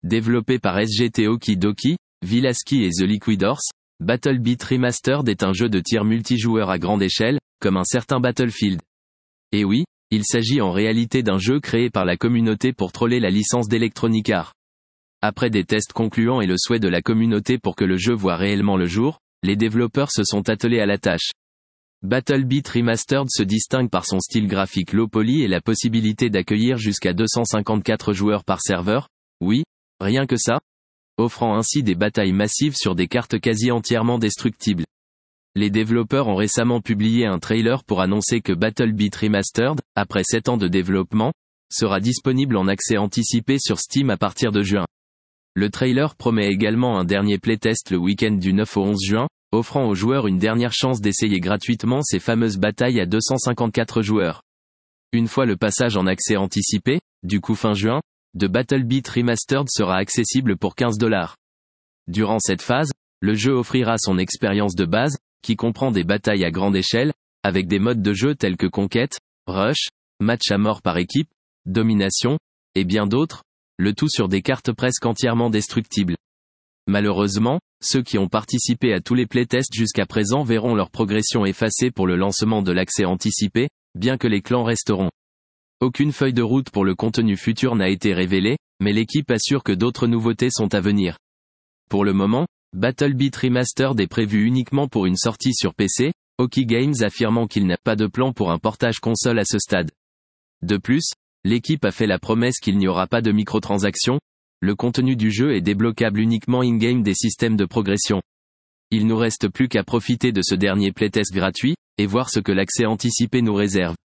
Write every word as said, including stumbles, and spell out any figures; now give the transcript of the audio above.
Développé par S G T Okie Dokie, Villaski et The Liquidors, BattleBeat Remastered est un jeu de tir multijoueur à grande échelle, comme un certain Battlefield. Et oui, il s'agit en réalité d'un jeu créé par la communauté pour troller la licence d'Electronic Arts. Après des tests concluants et le souhait de la communauté pour que le jeu voie réellement le jour, les développeurs se sont attelés à la tâche. BattleBeat Remastered se distingue par son style graphique low poly et la possibilité d'accueillir jusqu'à deux cent cinquante-quatre joueurs par serveur, oui, rien que ça, offrant ainsi des batailles massives sur des cartes quasi entièrement destructibles. Les développeurs ont récemment publié un trailer pour annoncer que BattleBeat Remastered, après sept ans de développement, sera disponible en accès anticipé sur Steam à partir de juin. Le trailer promet également un dernier playtest le week-end du neuf au onze juin, offrant aux joueurs une dernière chance d'essayer gratuitement ces fameuses batailles à deux cent cinquante-quatre joueurs. Une fois le passage en accès anticipé, du coup fin juin, de BattleBeat Remastered sera accessible pour quinze dollars. Durant cette phase, le jeu offrira son expérience de base, qui comprend des batailles à grande échelle, avec des modes de jeu tels que conquête, rush, match à mort par équipe, domination, et bien d'autres, le tout sur des cartes presque entièrement destructibles. Malheureusement, ceux qui ont participé à tous les playtests jusqu'à présent verront leur progression effacée pour le lancement de l'accès anticipé, bien que les clans resteront. Aucune feuille de route pour le contenu futur n'a été révélée, mais l'équipe assure que d'autres nouveautés sont à venir. Pour le moment, BattleBeat Remastered est prévu uniquement pour une sortie sur P C, Okie Games affirmant qu'il n'a pas de plan pour un portage console à ce stade. De plus, l'équipe a fait la promesse qu'il n'y aura pas de microtransactions, le contenu du jeu est débloquable uniquement in-game des systèmes de progression. Il nous reste plus qu'à profiter de ce dernier playtest gratuit, et voir ce que l'accès anticipé nous réserve.